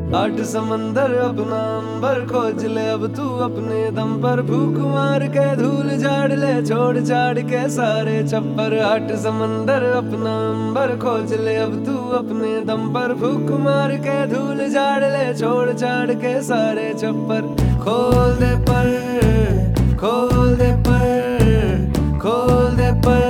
आठ समंदर अपना अंबर खोज ले अब तू अपने दम पर, भूख मार के धूल झाड़ ले, छोड़ छाड़ के सारे छप्पर। आठ समंदर अपना अंबर खोज ले अब तू अपने दम पर, भूख मार के धूल झाड़ ले, छोड़ छाड़ के सारे छप्पर। खोल दे पर, खोल दे पर, खोल दे पर।